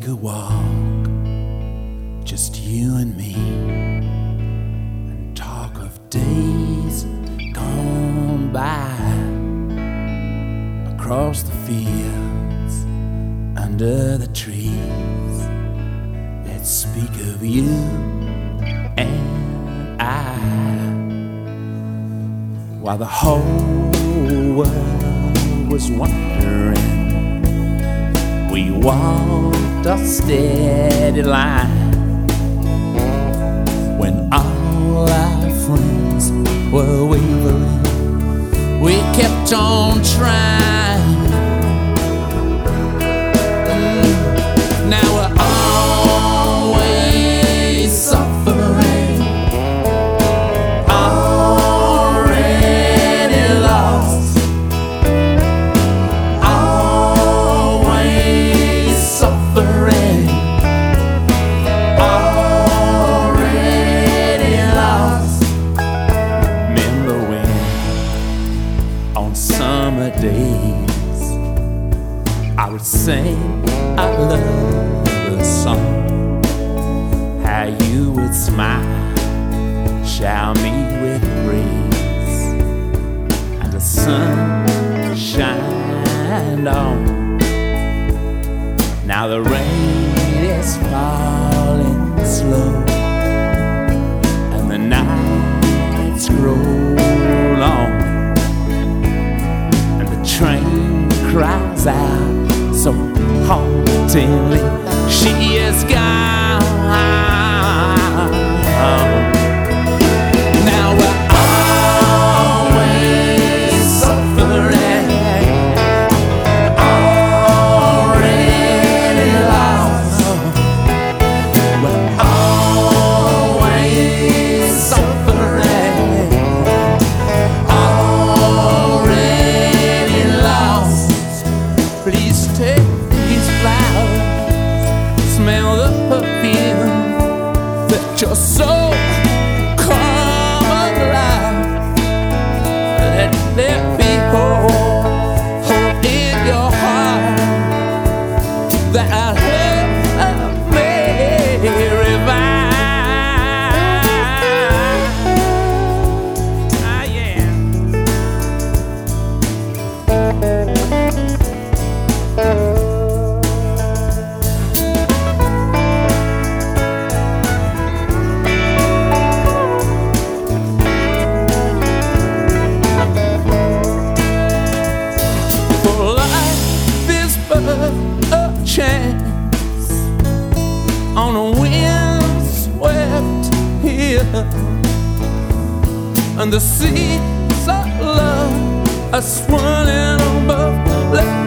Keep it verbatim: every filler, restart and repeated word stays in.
take a walk, just you and me, and talk of days gone by, across the fields, under the trees. Let's speak of you and I, while the whole world was wondering. We walked a steady line when all our friends were wavering. We kept on trying. Mm. Now we're always suffering, already lost. Suffering, already lost. Remember when, on summer days, I would sing our love song, how you would smile, shower me with praise, and the sun shined on. Now the rain is falling slow, and the nights grow long, and the train cries out so hauntingly, she is gone. Now we're always suffering, smell the perfume that your soul come alive. Let there be hope, hope in your heart, that our love may revive. Ah, yeah. A chance on a wind-swept hill, and the seas of love are swirling above. Let